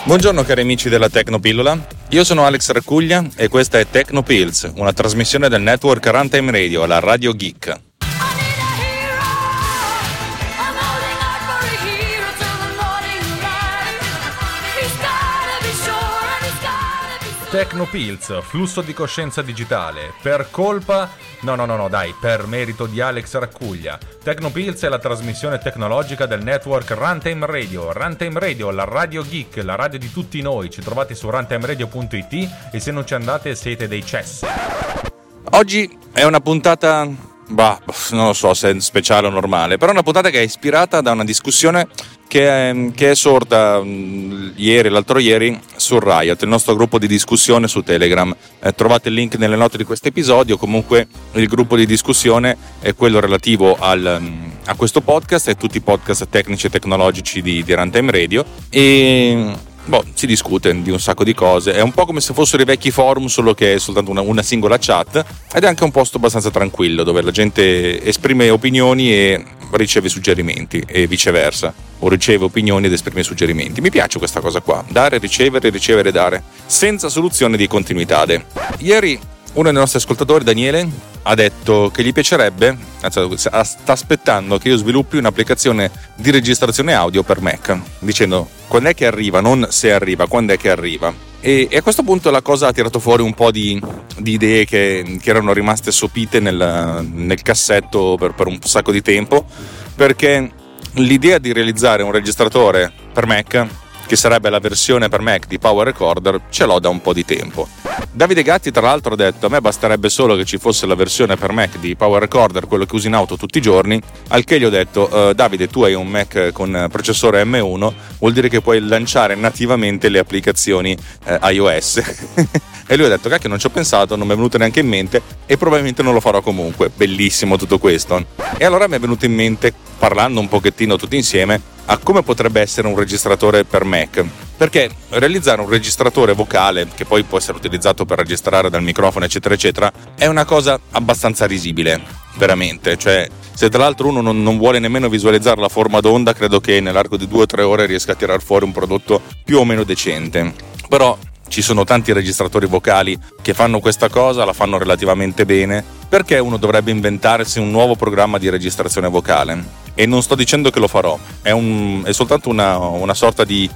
Buongiorno cari amici della Tecnopillola, io sono Alex Raccuglia e questa è Tecnopills, una trasmissione del network Runtime Radio, la Radio Geek. Tecnopills, flusso di coscienza digitale, per colpa... per merito di Alex Raccuglia. Tecnopills è la trasmissione tecnologica del network Runtime Radio. Runtime Radio, la Radio Geek, la radio di tutti noi. Ci trovate su runtimeradio.it e se non ci andate siete dei cessi. Oggi è una puntata... non lo so se è speciale o normale, però è una puntata che è ispirata da una discussione che è sorta l'altro ieri su Riot, il nostro gruppo di discussione su Telegram. Trovate il link nelle note di questo episodio. Comunque il gruppo di discussione è quello relativo a questo podcast e tutti i podcast tecnici e tecnologici di Runtime Radio, e si discute di un sacco di cose. È un po' come se fossero i vecchi forum, solo che è soltanto una singola chat, ed è anche un posto abbastanza tranquillo dove la gente esprime opinioni e riceve suggerimenti e viceversa, o riceve opinioni ed esprime suggerimenti. Mi piace questa cosa qua, dare, ricevere, dare, senza soluzione di continuità. Ieri uno dei nostri ascoltatori, Daniele, ha detto che gli piacerebbe, sta aspettando che io sviluppi un'applicazione di registrazione audio per Mac, dicendo quando è che arriva, non se arriva, quando è che arriva. E a questo punto la cosa ha tirato fuori un po' di idee che erano rimaste sopite nel cassetto per un sacco di tempo, perché l'idea di realizzare un registratore per Mac, che sarebbe la versione per Mac di Power Recorder, ce l'ho da un po' di tempo. Davide Gatti tra l'altro ha detto: a me basterebbe solo che ci fosse la versione per Mac di Power Recorder, quello che uso in auto tutti i giorni. Al che gli ho detto: Davide, tu hai un Mac con processore M1, vuol dire che puoi lanciare nativamente le applicazioni iOS. E lui ha detto: cacchio, non ci ho pensato, non mi è venuto neanche in mente e probabilmente non lo farò comunque. Bellissimo tutto questo. E allora mi è venuto in mente, parlando un pochettino tutti insieme, a come potrebbe essere un registratore per Mac, perché realizzare un registratore vocale, che poi può essere utilizzato per registrare dal microfono eccetera eccetera, è una cosa abbastanza risibile, veramente. Cioè, se tra l'altro uno non vuole nemmeno visualizzare la forma d'onda, credo che nell'arco di 2 o 3 ore riesca a tirar fuori un prodotto più o meno decente. Però ci sono tanti registratori vocali che fanno questa cosa, la fanno relativamente bene. Perché uno dovrebbe inventarsi un nuovo programma di registrazione vocale? E non sto dicendo che lo farò, è soltanto una sorta di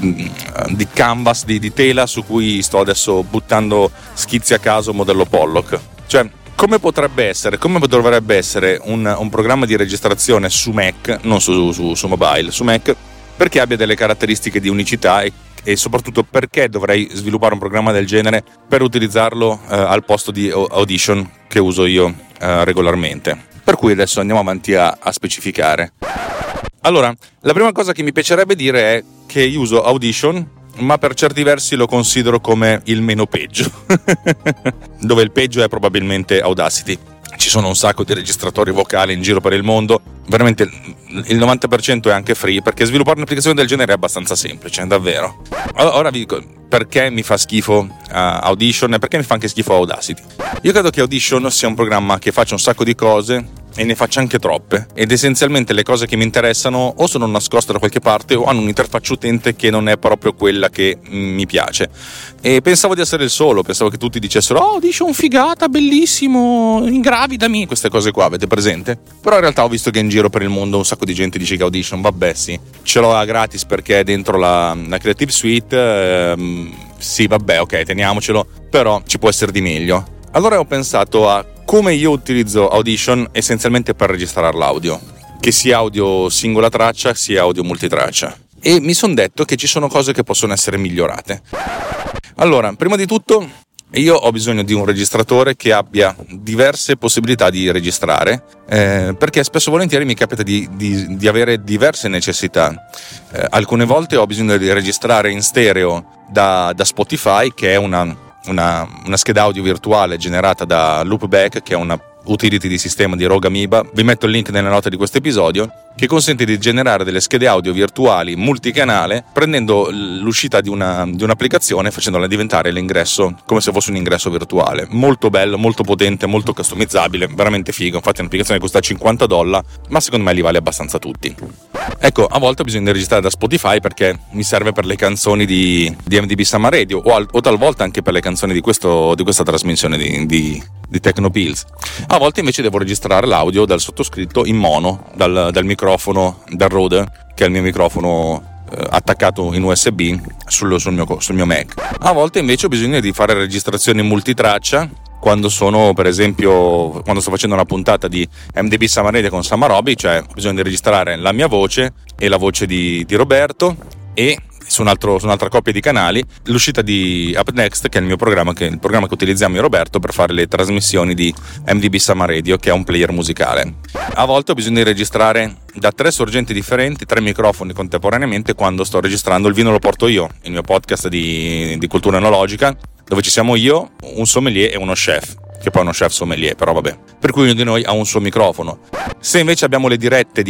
canvas, di tela su cui sto adesso buttando schizzi a caso modello Pollock. Cioè, come dovrebbe essere un programma di registrazione su Mac, non su mobile, su Mac, perché abbia delle caratteristiche di unicità e soprattutto perché dovrei sviluppare un programma del genere per utilizzarlo al posto di Audition che uso io regolarmente. Per cui adesso andiamo avanti a specificare. Allora, la prima cosa che mi piacerebbe dire è che io uso Audition, ma per certi versi lo considero come il meno peggio, dove il peggio è probabilmente Audacity. Ci sono un sacco di registratori vocali in giro per il mondo, veramente il 90% è anche free, perché sviluppare un'applicazione del genere è abbastanza semplice, davvero. Ora vi dico perché mi fa schifo Audition e perché mi fa anche schifo Audacity. Io credo che Audition sia un programma che faccia un sacco di cose e ne faccia anche troppe, ed essenzialmente le cose che mi interessano o sono nascoste da qualche parte o hanno un'interfaccia utente che non è proprio quella che mi piace. E pensavo di essere il solo, pensavo che tutti dicessero: oh, Audition figata, bellissimo, ingravidami, queste cose qua, avete presente? Però in realtà ho visto che in giro per il mondo un sacco di gente dice che Audition, vabbè sì, ce l'ho gratis perché è dentro la Creative Suite, sì vabbè, ok, teniamocelo, però ci può essere di meglio. Allora ho pensato a come io utilizzo Audition essenzialmente per registrare l'audio, che sia audio singola traccia sia audio multitraccia, e mi sono detto che ci sono cose che possono essere migliorate. Allora, prima di tutto io ho bisogno di un registratore che abbia diverse possibilità di registrare, perché spesso e volentieri mi capita di avere diverse necessità. Alcune volte ho bisogno di registrare in stereo da Spotify, che è una scheda audio virtuale generata da Loopback, che è una utility di sistema di Rogue Amoeba. Vi metto il link nelle note di questo episodio, che consente di generare delle schede audio virtuali multicanale prendendo l'uscita di un'applicazione e facendola diventare l'ingresso come se fosse un ingresso virtuale. Molto bello, molto potente, molto customizzabile, veramente figo. Infatti è un'applicazione che costa $50, ma secondo me li vale abbastanza tutti. Ecco, a volte ho bisogno di registrare da Spotify perché mi serve per le canzoni di MDB Summer Radio o talvolta anche per le canzoni di questa trasmissione di Technopills. A volte invece devo registrare l'audio dal sottoscritto in mono, dal microfono, dal Rode, che è il mio microfono attaccato in USB sul mio Mac. A volte invece ho bisogno di fare registrazioni multitraccia quando sono, per esempio, quando sto facendo una puntata di MDB Summer Radio con Samarobi, cioè ho bisogno di registrare la mia voce e la voce di Roberto, e su un'altra coppia di canali l'uscita di Up Next, che è il programma che utilizziamo io e Roberto per fare le trasmissioni di MDB Summer Radio, che è un player musicale. A volte ho bisogno di registrare da 3 sorgenti differenti, 3 microfoni contemporaneamente, quando sto registrando Il Vino Lo Porto Io, il mio podcast di cultura enologica, dove ci siamo io, un sommelier e uno chef, che poi è uno chef sommelier, però vabbè, per cui ognuno di noi ha un suo microfono. Se invece abbiamo le dirette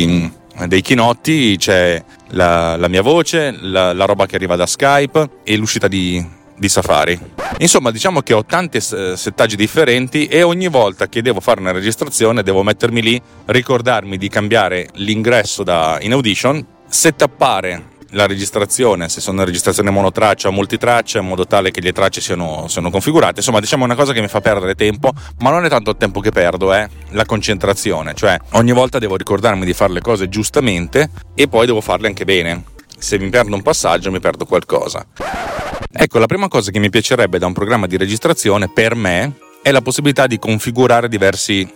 dei chinotti, c'è la mia voce, la roba che arriva da Skype e l'uscita di Safari. Insomma, diciamo che ho tanti settaggi differenti e ogni volta che devo fare una registrazione devo mettermi lì, ricordarmi di cambiare l'ingresso in Audition, settappare la registrazione, se sono registrazione monotraccia o multitraccia, in modo tale che le tracce siano configurate. Insomma, diciamo, è una cosa che mi fa perdere tempo, ma non è tanto il tempo che perdo, è la concentrazione. Cioè, ogni volta devo ricordarmi di fare le cose giustamente e poi devo farle anche bene. Se mi perdo un passaggio, mi perdo qualcosa. Ecco, la prima cosa che mi piacerebbe da un programma di registrazione, per me, è la possibilità di configurare diversi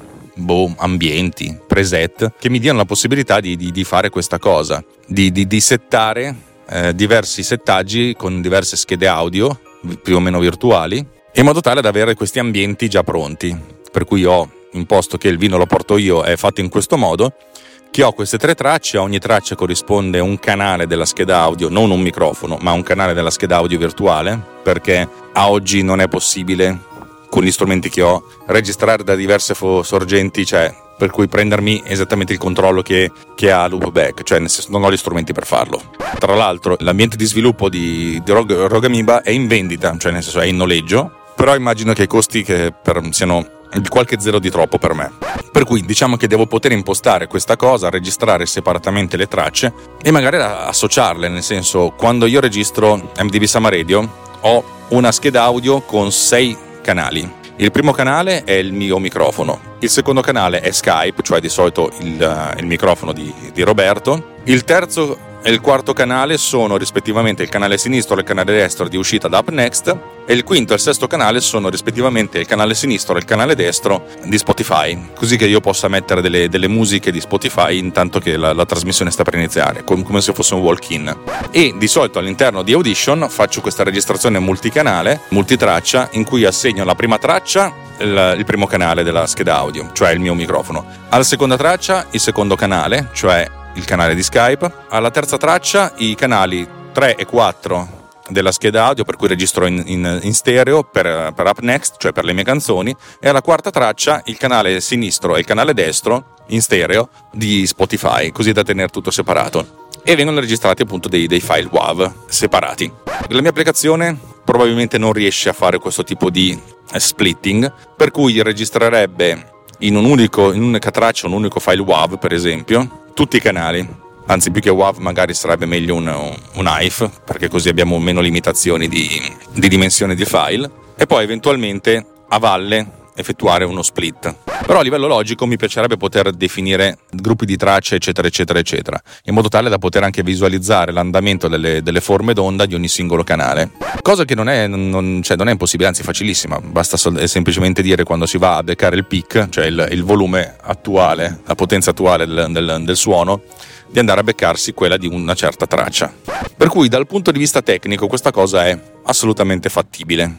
ambienti, preset, che mi diano la possibilità di fare questa cosa, di settare diversi settaggi con diverse schede audio più o meno virtuali, in modo tale da avere questi ambienti già pronti. Per cui ho imposto che Il Vino Lo Porto Io è fatto in questo modo, che ho queste 3 tracce, a ogni traccia corrisponde un canale della scheda audio, non un microfono, ma un canale della scheda audio virtuale, perché a oggi non è possibile, con gli strumenti che ho, registrare da diverse sorgenti, cioè per cui prendermi esattamente il controllo che ha Loopback, cioè nel senso non ho gli strumenti per farlo. Tra l'altro l'ambiente di sviluppo di Rogue Amoeba è in vendita, cioè nel senso è in noleggio, però immagino che i costi siano di qualche zero di troppo per me. Per cui diciamo che devo poter impostare questa cosa, registrare separatamente le tracce e magari associarle, nel senso, quando io registro MDB Summer Radio ho una scheda audio con 6 canali. Il primo canale è il mio microfono, il secondo canale è Skype, cioè di solito il microfono di Roberto, il terzo e il quarto canale sono rispettivamente il canale sinistro e il canale destro di uscita da Up Next, e il quinto e il sesto canale sono rispettivamente il canale sinistro e il canale destro di Spotify, così che io possa mettere delle musiche di Spotify intanto che la trasmissione sta per iniziare, come se fosse un walk-in. E di solito all'interno di Audition faccio questa registrazione multicanale, multitraccia, in cui assegno alla prima traccia il primo canale della scheda audio, cioè il mio microfono, alla seconda traccia il secondo canale, cioè il canale di Skype, alla terza traccia i canali 3 e 4 della scheda audio, per cui registro in stereo per Up Next, cioè per le mie canzoni, e alla quarta traccia il canale sinistro e il canale destro in stereo di Spotify, così da tenere tutto separato, e vengono registrati appunto dei file WAV separati. La mia applicazione probabilmente non riesce a fare questo tipo di splitting, per cui registrerebbe in un'unica traccia, un unico file WAV per esempio, tutti i canali, anzi più che WAV magari sarebbe meglio un AIF, perché così abbiamo meno limitazioni di dimensione di file, e poi eventualmente a valle effettuare uno split. Però a livello logico mi piacerebbe poter definire gruppi di tracce eccetera eccetera eccetera, in modo tale da poter anche visualizzare l'andamento delle forme d'onda di ogni singolo canale, cosa che non è impossibile, anzi facilissima. Basta semplicemente dire, quando si va a beccare il peak, cioè il volume attuale, la potenza attuale del suono, di andare a beccarsi quella di una certa traccia. Per cui dal punto di vista tecnico questa cosa è assolutamente fattibile.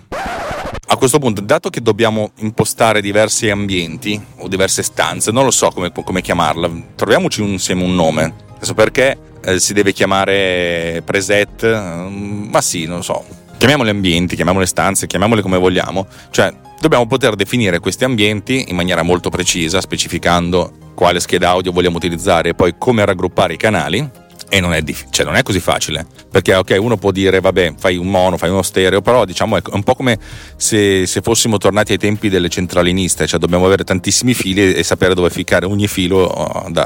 A questo punto, dato che dobbiamo impostare diversi ambienti o diverse stanze, non lo so come chiamarla, troviamoci insieme un nome. Adesso perché si deve chiamare preset, ma sì, non lo so. Chiamiamoli ambienti, chiamiamole stanze, chiamiamole come vogliamo. Cioè, dobbiamo poter definire questi ambienti in maniera molto precisa, specificando quale scheda audio vogliamo utilizzare e poi come raggruppare i canali. E non è così facile, perché ok, uno può dire vabbè, fai un mono, fai uno stereo, però diciamo è un po' come se fossimo tornati ai tempi delle centraliniste, cioè dobbiamo avere tantissimi fili e sapere dove ficcare ogni filo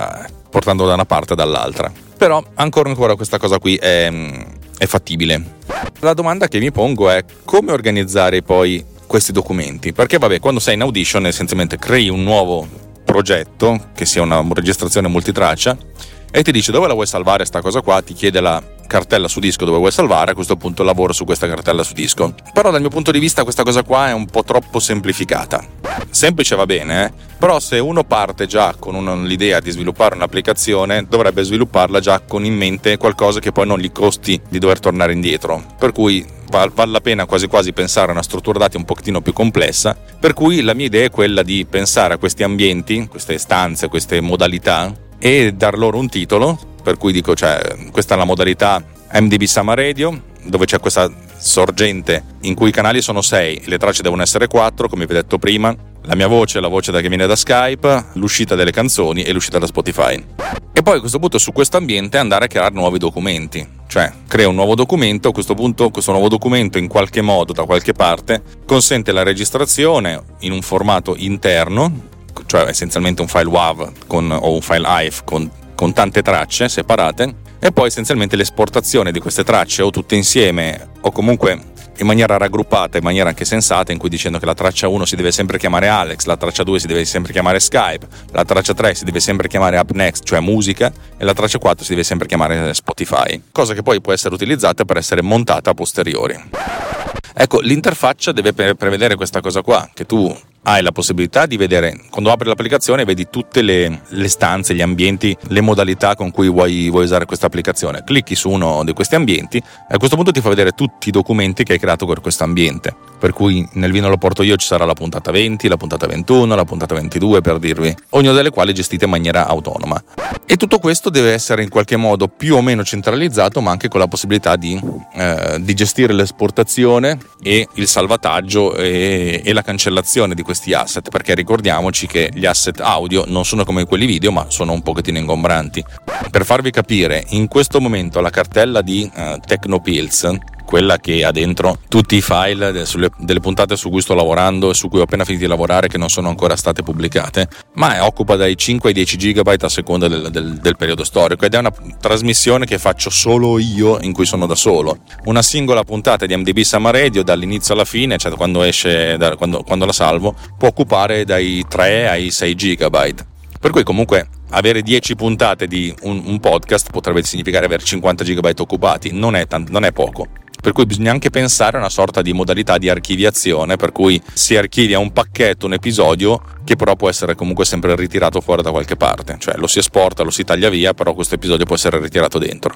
portando da una parte e dall'altra. Però ancora questa cosa qui è fattibile. La domanda che mi pongo è come organizzare poi questi documenti, perché vabbè, quando sei in Audition essenzialmente crei un nuovo progetto che sia una registrazione multitraccia e ti dice dove la vuoi salvare sta cosa qua, ti chiede la cartella su disco dove vuoi salvare, a questo punto lavoro su questa cartella su disco. Però dal mio punto di vista questa cosa qua è un po' troppo semplificata. Semplice va bene, però se uno parte già con l'idea di sviluppare un'applicazione dovrebbe svilupparla già con in mente qualcosa che poi non gli costi di dover tornare indietro, per cui vale la pena quasi quasi pensare a una struttura dati un pochettino più complessa, per cui la mia idea è quella di pensare a questi ambienti, queste stanze, queste modalità e dar loro un titolo, per cui dico, questa è la modalità MDB Summer Radio, dove c'è questa sorgente in cui i canali sono 6, le tracce devono essere 4, come vi ho detto prima, la mia voce, la voce che viene da Skype, l'uscita delle canzoni e l'uscita da Spotify. E poi a questo punto su questo ambiente andare a creare nuovi documenti, cioè crea un nuovo documento, a questo punto questo nuovo documento in qualche modo, da qualche parte, consente la registrazione in un formato interno, cioè essenzialmente un file WAV o un file AIF con tante tracce separate, e poi essenzialmente l'esportazione di queste tracce o tutte insieme o comunque in maniera raggruppata, in maniera anche sensata, in cui dicendo che la traccia 1 si deve sempre chiamare Alex, la traccia 2 si deve sempre chiamare Skype, la traccia 3 si deve sempre chiamare Up Next, cioè musica, e la traccia 4 si deve sempre chiamare Spotify, cosa che poi può essere utilizzata per essere montata a posteriori. Ecco, l'interfaccia deve prevedere questa cosa qua, che tu hai la possibilità di vedere, quando apri l'applicazione vedi tutte le stanze, gli ambienti, le modalità con cui vuoi usare questa applicazione. Clicchi su uno di questi ambienti e a questo punto ti fa vedere tutti i documenti che hai creato per questo ambiente, per cui nel Vino lo porto io ci sarà la puntata 20, la puntata 21, la puntata 22 per dirvi, ognuna delle quali gestite in maniera autonoma. E tutto questo deve essere in qualche modo più o meno centralizzato, ma anche con la possibilità di gestire l'esportazione e il salvataggio e la cancellazione di questi asset, perché ricordiamoci che gli asset audio non sono come quelli video, ma sono un pochettino ingombranti. Per farvi capire, in questo momento la cartella di Technopills, quella che ha dentro tutti i file delle puntate su cui sto lavorando e su cui ho appena finito di lavorare, che non sono ancora state pubblicate, ma occupa dai 5 ai 10 GB a seconda del periodo storico, ed è una trasmissione che faccio solo io, in cui sono da solo. Una singola puntata di MDB Summer Radio dall'inizio alla fine, cioè quando esce, quando la salvo, può occupare dai 3 ai 6 GB. Per cui comunque avere 10 puntate di un podcast potrebbe significare avere 50 GB occupati, non è poco. Per cui bisogna anche pensare a una sorta di modalità di archiviazione, per cui si archivia un pacchetto, un episodio, che però può essere comunque sempre ritirato fuori da qualche parte, cioè lo si esporta, lo si taglia via, però questo episodio può essere ritirato dentro.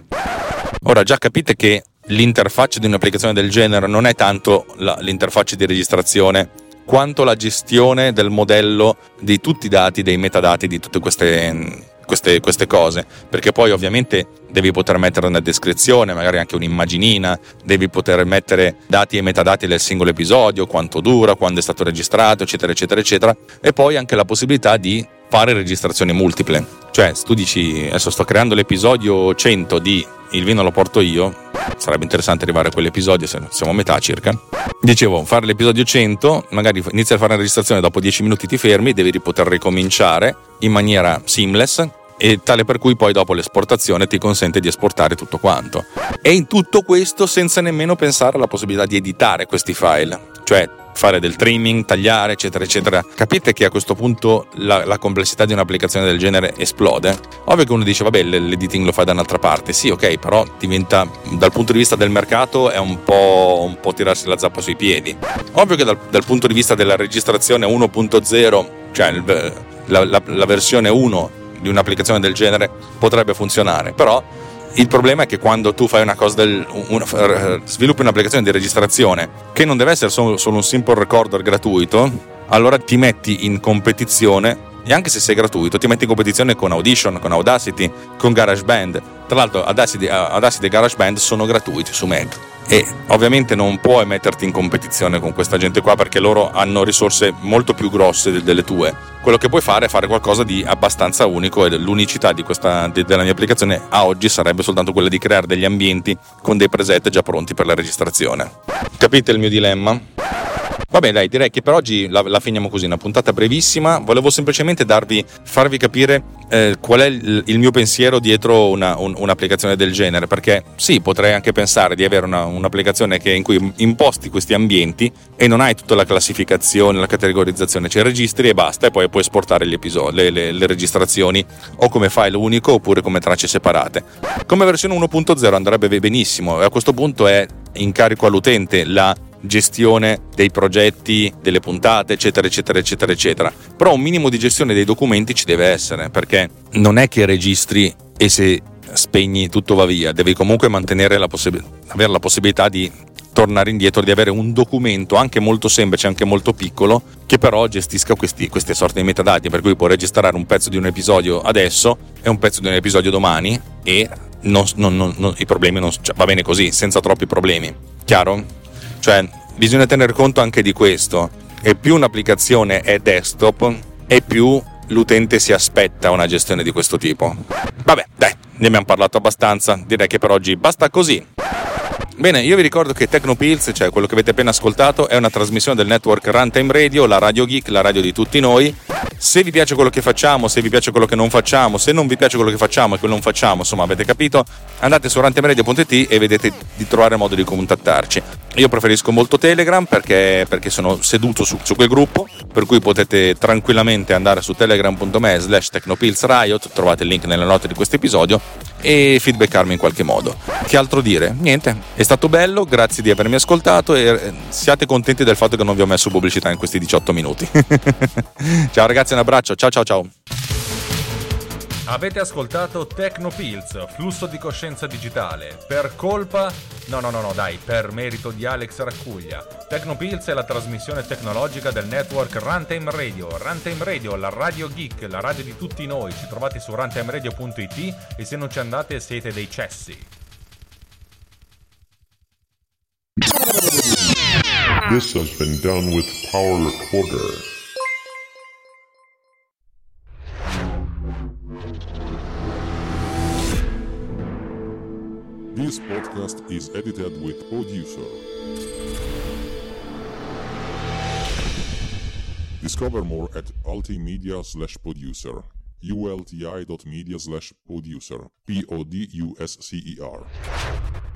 Ora già capite che l'interfaccia di un'applicazione del genere non è tanto l'interfaccia di registrazione quanto la gestione del modello di tutti i dati, dei metadati, di tutte queste cose, perché poi ovviamente devi poter mettere una descrizione, magari anche un'immaginina, devi poter mettere dati e metadati del singolo episodio, quanto dura, quando è stato registrato, eccetera eccetera eccetera, e poi anche la possibilità di fare registrazioni multiple. Cioè se tu dici adesso sto creando l'episodio 100 di Il Vino lo porto io, sarebbe interessante arrivare a quell'episodio, se siamo a metà circa. Dicevo, fare l'episodio 100, magari inizi a fare una registrazione, dopo 10 minuti ti fermi, devi poter ricominciare in maniera seamless, e tale per cui poi dopo l'esportazione ti consente di esportare tutto quanto. E in tutto questo senza nemmeno pensare alla possibilità di editare questi file, cioè fare del trimming, tagliare, eccetera eccetera. Capite che a questo punto la complessità di un'applicazione del genere esplode? Ovvio che uno dice vabbè, l'editing lo fai da un'altra parte, sì, ok, però diventa, dal punto di vista del mercato, è un po' tirarsi la zappa sui piedi. Ovvio che dal punto di vista della registrazione 1.0, cioè la versione 1 di un'applicazione del genere, potrebbe funzionare, però il problema è che quando tu fai una cosa sviluppi un'applicazione di registrazione che non deve essere solo un simple recorder gratuito, allora ti metti in competizione, e anche se sei gratuito ti metti in competizione con Audition, con Audacity, con GarageBand. Tra l'altro Audacity e GarageBand sono gratuiti su Mac, e ovviamente non puoi metterti in competizione con questa gente qua, perché loro hanno risorse molto più grosse delle tue. Quello che puoi fare è fare qualcosa di abbastanza unico, e l'unicità della mia applicazione a oggi sarebbe soltanto quella di creare degli ambienti con dei preset già pronti per la registrazione. Capite il mio dilemma? Vabbè, dai, direi che per oggi la finiamo così, una puntata brevissima. Volevo semplicemente farvi capire qual è il mio pensiero dietro un'applicazione del genere, perché sì, potrei anche pensare di avere un'applicazione in cui imposti questi ambienti e non hai tutta la classificazione, la categorizzazione, cioè registri e basta, e poi puoi esportare gli episodi, le registrazioni o come file unico oppure come tracce separate. Come versione 1.0 andrebbe benissimo, e a questo punto è in carico all'utente la gestione dei progetti, delle puntate, eccetera eccetera eccetera eccetera. Però un minimo di gestione dei documenti ci deve essere, perché non è che registri e se spegni tutto va via, devi comunque mantenere avere la possibilità di tornare indietro, di avere un documento anche molto semplice, anche molto piccolo, che però gestisca queste sorte di metadati, per cui puoi registrare un pezzo di un episodio adesso e un pezzo di un episodio domani e i problemi va bene così, senza troppi problemi. Chiaro? Cioè, bisogna tener conto anche di questo, e più un'applicazione è desktop e più l'utente si aspetta una gestione di questo tipo. Vabbè, dai, ne abbiamo parlato abbastanza, direi che per oggi basta così. Bene, io vi ricordo che Tecnopills, cioè quello che avete appena ascoltato, è una trasmissione del network Runtime Radio, la radio geek, la radio di tutti noi. Se vi piace quello che facciamo, se vi piace quello che non facciamo, se non vi piace quello che facciamo e quello che non facciamo, insomma, avete capito, andate su runtimeradio.it e vedete di trovare modo di contattarci. Io preferisco molto Telegram perché sono seduto su quel gruppo, per cui potete tranquillamente andare su telegram.me/technopillsriot, trovate il link nelle note di questo episodio, e feedbackarmi in qualche modo. Che altro dire? Niente, è stato bello, grazie di avermi ascoltato e siate contenti del fatto che non vi ho messo pubblicità in questi 18 minuti. Ciao ragazzi, un abbraccio, ciao ciao ciao. Avete ascoltato Tecnopills, flusso di coscienza digitale, per colpa... per merito di Alex Raccuglia. Tecnopills è la trasmissione tecnologica del network Runtime Radio. Runtime Radio, la radio geek, la radio di tutti noi. Ci trovate su runtimeradio.it e se non ci andate siete dei cessi. This has been done with Power Recorder. This podcast is edited with Producer. Discover more at ultimedia/producer. ulti.media/producer. PODUSCER.